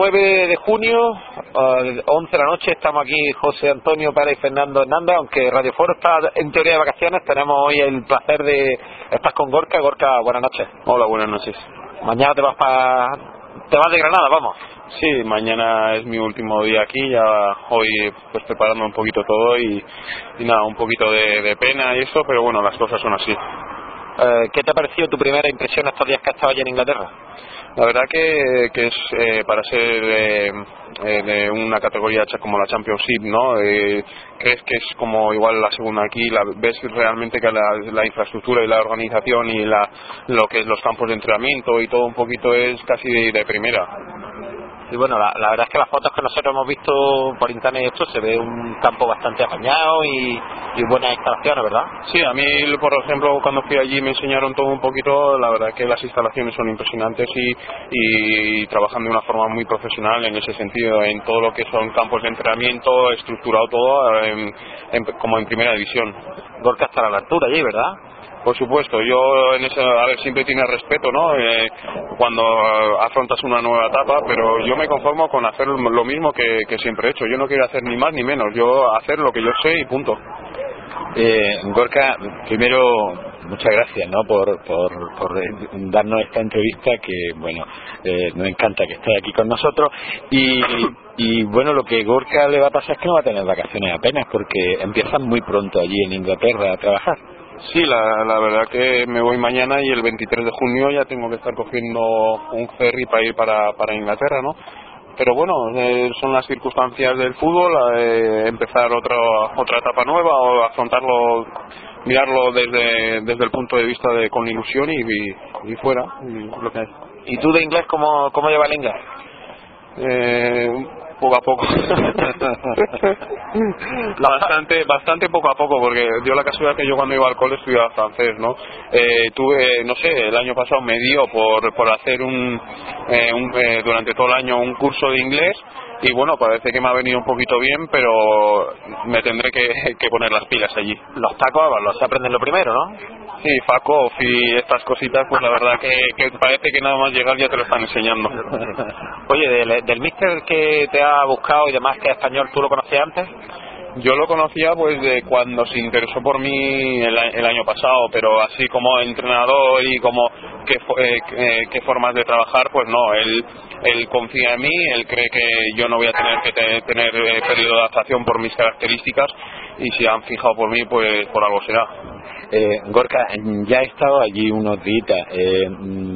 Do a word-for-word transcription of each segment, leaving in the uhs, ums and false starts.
nueve de junio, uh, once de la noche, estamos aquí José Antonio Pérez y Fernando Hernández, aunque Radio Foro está en teoría de vacaciones, tenemos hoy el placer de estar con Gorka. Gorka, buenas noches. Hola, buenas noches. Mañana te vas para... te vas de Granada, vamos. Sí, mañana es mi último día aquí, ya hoy pues preparando un poquito todo y, y nada, un poquito de, de pena y eso, pero bueno, las cosas son así. Eh, ¿Qué te ha parecido tu primera impresión estos días que has estado allí en Inglaterra? La verdad que, que es eh, para ser eh, eh, de una categoría como la Championship, ¿no? Eh, crees que es como igual la segunda aquí, la, ves realmente que la, la infraestructura y la organización y la, lo que es los campos de entrenamiento y todo un poquito es casi de, de primera. Y bueno, la, la verdad es que las fotos que nosotros hemos visto por internet y esto, se ve un campo bastante apañado y, y buenas instalaciones, ¿verdad? Sí, a mí, por ejemplo, cuando fui allí me enseñaron todo un poquito. La verdad que las instalaciones son impresionantes y, y trabajan de una forma muy profesional en ese sentido, en todo lo que son campos de entrenamiento, estructurado todo en, en, como en primera división. Gorka estará a la altura allí, ¿verdad? Por supuesto, yo en eso, a ver, siempre tienes respeto, ¿no? Eh, cuando uh, afrontas una nueva etapa, pero yo me conformo con hacer lo mismo que, que siempre he hecho. Yo no quiero hacer ni más ni menos, yo hacer lo que yo sé y punto. Eh, Gorka, primero, muchas gracias, ¿no? Por, por, por darnos esta entrevista que, bueno, eh, nos encanta que estés aquí con nosotros y, y, bueno, lo que Gorka le va a pasar es que no va a tener vacaciones apenas porque empiezan muy pronto allí en Inglaterra a trabajar. Sí, la, la verdad que me voy mañana y el veintitrés de junio ya tengo que estar cogiendo un ferry para ir para, para Inglaterra, ¿no? Pero bueno, eh, son las circunstancias del fútbol, eh, empezar otra otra etapa nueva o afrontarlo, mirarlo desde desde el punto de vista de con ilusión y, y, y fuera. Y, lo que es. ¿Y tú de inglés cómo, cómo llevas el inglés? Eh, poco a poco. bastante bastante poco a poco, porque dio la casualidad que yo cuando iba al cole estudiaba francés, ¿no? Eh, tuve, no sé, el año pasado me dio por por hacer un, eh, un eh, durante todo el año un curso de inglés y bueno, parece que me ha venido un poquito bien, pero me tendré que, que poner las pilas allí. Los tacos los se aprenden lo primero, ¿no? Sí, Faco y estas cositas, pues la verdad que, que parece que nada más llegar ya te lo están enseñando. Oye, del, del míster que te ha buscado y demás, que es español, ¿tú lo conocías antes? Yo lo conocía pues de cuando se interesó por mí el, el año pasado, pero así como entrenador y como qué, eh, eh, qué formas de trabajar, pues no, él, él confía en mí, él cree que yo no voy a tener que te, tener eh, periodo de adaptación por mis características y si han fijado por mí, pues por algo será. Eh, Gorka, ya he estado allí unos días. Eh,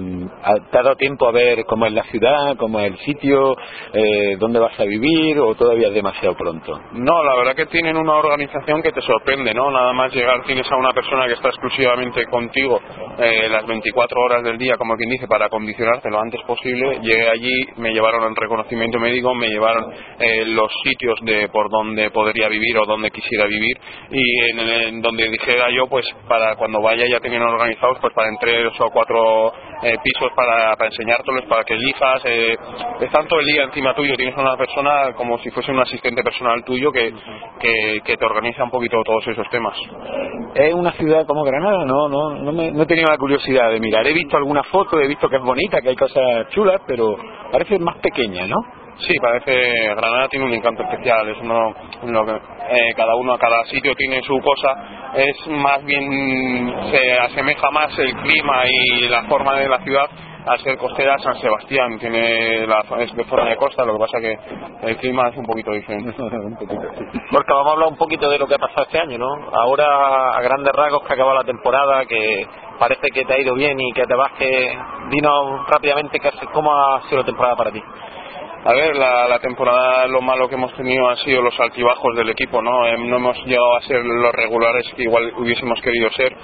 ¿Te ha dado tiempo a ver cómo es la ciudad, cómo es el sitio, eh, dónde vas a vivir o todavía es demasiado pronto? No, la verdad que tienen una organización que te sorprende, ¿no? Nada más llegar tienes a una persona que está exclusivamente contigo eh, las veinticuatro horas del día, como quien dice, para condicionarte lo antes posible. Llegué allí, me llevaron el reconocimiento médico, me llevaron eh, los sitios de por donde podría vivir o donde quisiera vivir y en, en donde dijera yo, pues para cuando vaya ya tenían organizados pues para entre tres o cuatro eh, pisos para, para enseñártelos, para que elijas, eh, están todo el día encima tuyo, tienes una persona como si fuese un asistente personal tuyo que, que, que te organiza un poquito todos esos temas. ¿Es una ciudad como Granada? No, no, no, me, no he tenido la curiosidad de mirar, he visto alguna foto, he visto que es bonita, que hay cosas chulas, pero parece más pequeña, ¿no? Sí, parece, Granada tiene un encanto especial, es uno, uno que, eh, cada uno, cada sitio tiene su cosa, es más bien, se asemeja más el clima y la forma de la ciudad al ser costera. San Sebastián tiene la, es de forma de costa, lo que pasa que el clima es un poquito diferente. un poquito, sí. Porque vamos a hablar un poquito de lo que ha pasado este año, ¿no? Ahora, a grandes rasgos, que acaba la temporada, que parece que te ha ido bien y que te vas, que dinos rápidamente cómo ha sido la temporada para ti. A ver, la, la temporada, lo malo que hemos tenido han sido los altibajos del equipo, ¿no? Eh, no hemos llegado a ser los regulares que igual hubiésemos querido ser.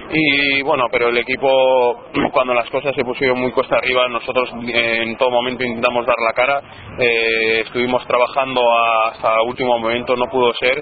Y bueno, pero el equipo, cuando las cosas se pusieron muy cuesta arriba, nosotros eh, en todo momento intentamos dar la cara. Eh, estuvimos trabajando hasta el último momento, no pudo ser.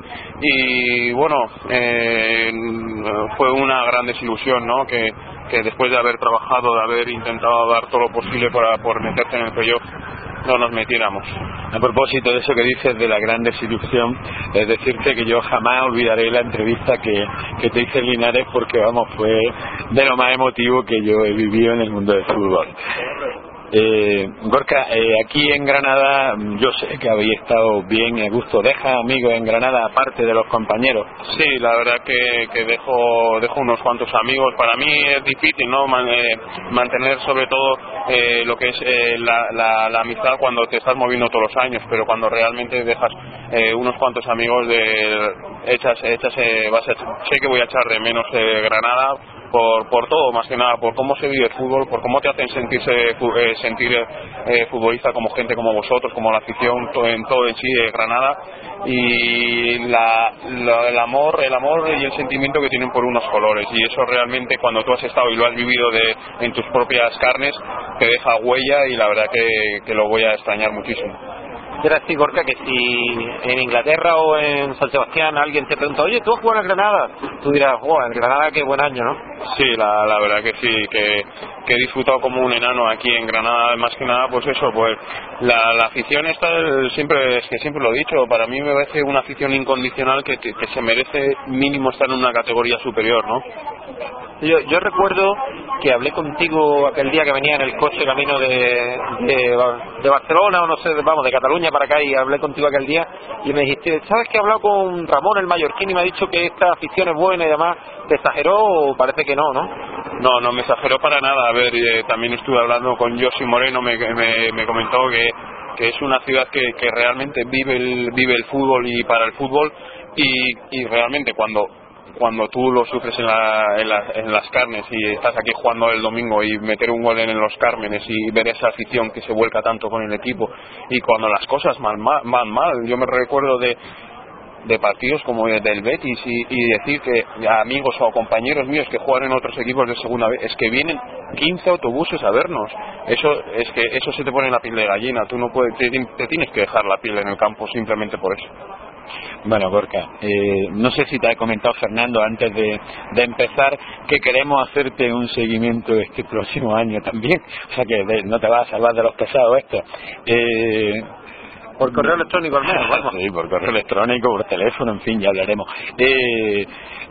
Y bueno, eh, fue una gran desilusión, ¿no? Que, que después de haber trabajado, de haber intentado dar todo lo posible para por meterte en el playoff, no nos metiéramos. A propósito de eso que dices de la gran desilusión, es decirte que yo jamás olvidaré la entrevista que, que te hice en Linares, porque vamos, fue de lo más emotivo que yo he vivido en el mundo del fútbol. Eh, Gorka, eh, aquí en Granada, yo sé que habéis estado bien a gusto. ¿Deja amigos en Granada aparte de los compañeros? Sí, la verdad que, que dejo dejo unos cuantos amigos. Para mí es difícil, ¿no? Man, eh, mantener sobre todo eh, lo que es eh, la, la, la amistad cuando te estás moviendo todos los años, pero cuando realmente dejas eh, unos cuantos amigos de echas, echas eh, vas a, sé que voy a echar de menos eh, Granada. Por, por todo, más que nada, por cómo se vive el fútbol, por cómo te hacen sentirse eh, sentir eh, futbolista como gente como vosotros, como la afición, todo, en todo en sí de Granada, y la, la, el amor el amor y el sentimiento que tienen por unos colores, y eso realmente cuando tú has estado y lo has vivido de, en tus propias carnes, te deja huella, y la verdad que, que lo voy a extrañar muchísimo. Quiero decir, Gorka, que si en Inglaterra o en San Sebastián alguien te pregunta, oye, ¿tú has jugado en Granada? Tú dirás, wow, en Granada qué buen año, ¿no? Sí, la, la verdad que sí, que, que he disfrutado como un enano aquí en Granada, más que nada, pues eso, pues la, la afición esta, siempre, es que siempre lo he dicho, para mí me parece una afición incondicional que, que, que se merece mínimo estar en una categoría superior, ¿no? Yo, yo recuerdo que hablé contigo aquel día que venía en el coche camino de, de, de Barcelona o no sé, vamos, de Cataluña para acá, y hablé contigo aquel día y me dijiste, ¿sabes que he hablado con Ramón el mallorquín y me ha dicho que esta afición es buena y demás? ¿Te exageró o parece que no, no? No, no me exageró para nada. A ver, eh, también estuve hablando con Josi Moreno, me, me, me comentó que, que es una ciudad que, que realmente vive el, vive el fútbol y para el fútbol, y, y realmente cuando cuando tú lo sufres en, la, en, la, en las carnes y estás aquí jugando el domingo y meter un gol en los Cármenes y ver esa afición que se vuelca tanto con el equipo, y cuando las cosas van mal, van mal. Yo me recuerdo de de partidos como del Betis y, y decir que amigos o compañeros míos que juegan en otros equipos de segunda vez, es que vienen quince autobuses a vernos. Eso es que eso se te pone en la piel de gallina. Tú no puedes, te, te tienes que dejar la piel en el campo simplemente por eso. Bueno, Gorka, eh, no sé si te ha comentado Fernando antes de, de empezar que queremos hacerte un seguimiento este próximo año también, o sea que de, no te vas a salvar de los pesados esto. Eh, Por correo electrónico al menos, vamos. Sí, por correo electrónico, por teléfono, en fin, ya hablaremos. Eh,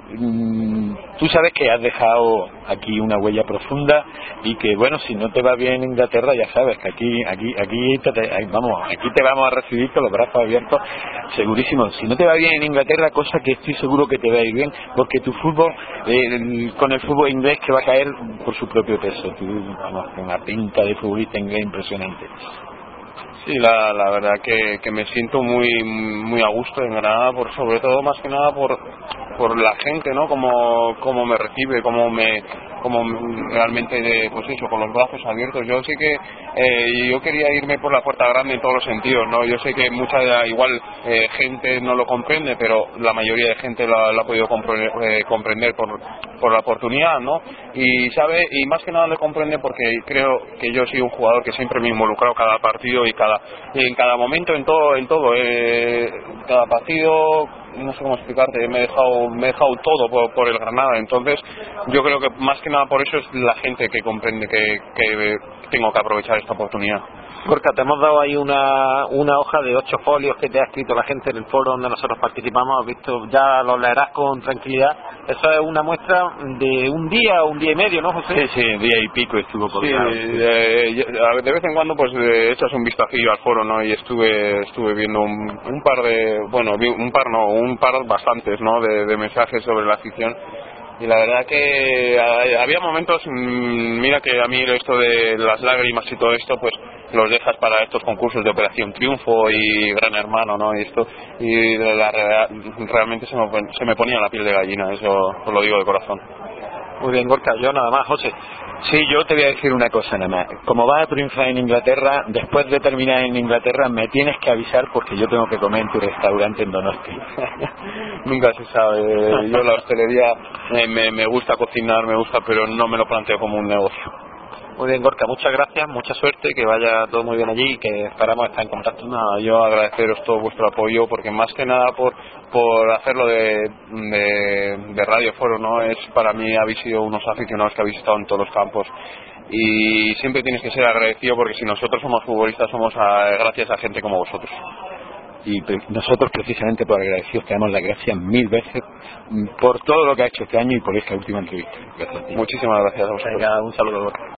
mm, tú sabes que has dejado aquí una huella profunda y que, bueno, si no te va bien en Inglaterra, ya sabes que aquí aquí aquí te, te, vamos aquí te vamos a recibir con los brazos abiertos, segurísimo. Si no te va bien en Inglaterra, cosa que estoy seguro que te va a ir bien, porque tu fútbol, eh, con el fútbol inglés, que va a caer por su propio peso. Tú, vamos, con una pinta de futbolista inglés impresionante. Sí, la, la verdad que, que me siento muy muy a gusto en Granada, por sobre todo más que nada por por la gente, ¿no? Como como me recibe, como me como realmente de, pues eso, con los brazos abiertos. Yo sé que eh, yo quería irme por la puerta grande en todos los sentidos, ¿no? Yo sé que mucha igual eh, gente no lo comprende, pero la mayoría de gente lo, lo ha podido comprender, eh, comprender por por la oportunidad, ¿no? Y sabe, y más que nada lo comprende porque creo que yo soy un jugador que siempre me he involucrado cada partido y cada y en cada momento, en todo, en todo, eh, cada partido, no sé cómo explicarte, me he dejado, me he dejado todo por, por el Granada. Entonces yo creo que más que nada por eso es la gente que comprende que, que tengo que aprovechar esta oportunidad. Gorka, te hemos dado ahí una, una hoja de ocho folios que te ha escrito la gente en el foro donde nosotros participamos. Has visto, ya lo leerás con tranquilidad. Eso es una muestra de un día o un día y medio, ¿no, José? Sí, sí, día y pico estuvo colgado. Sí, eh, de vez en cuando pues eh, echas un vistacillo al foro, ¿no? Y estuve estuve viendo un, un par de, bueno, un par no, un par bastantes, ¿no? De, de mensajes sobre la afición. Y la verdad que había momentos, mira que a mí esto de las lágrimas y todo esto, pues los dejas para estos concursos de Operación Triunfo y Gran Hermano, ¿no? Y esto, y la, realmente se me, se me ponía la piel de gallina, eso os lo digo de corazón. Muy bien, Gorka, yo nada más, José. Sí, yo te voy a decir una cosa nada más. Como vas a triunfar en Inglaterra, después de terminar en Inglaterra me tienes que avisar porque yo tengo que comer en tu restaurante en Donosti. Nunca se sabe. Yo la hostelería me, me, me gusta cocinar, me gusta, pero no me lo planteo como un negocio. Muy bien, Gorka, muchas gracias, mucha suerte, que vaya todo muy bien allí y que esperamos estar en contacto. Nada, yo agradeceros todo vuestro apoyo, porque más que nada por por hacerlo de, de, de Radio Foro, ¿no? Es, para mí habéis sido unos aficionados que habéis estado en todos los campos y siempre tienes que ser agradecido, porque si nosotros somos futbolistas somos a, gracias a gente como vosotros. Y nosotros precisamente por agradecidos te damos las gracias mil veces por todo lo que ha hecho este año y por esta última entrevista. Gracias. Muchísimas gracias a vosotros. Venga, un saludo, Gorka.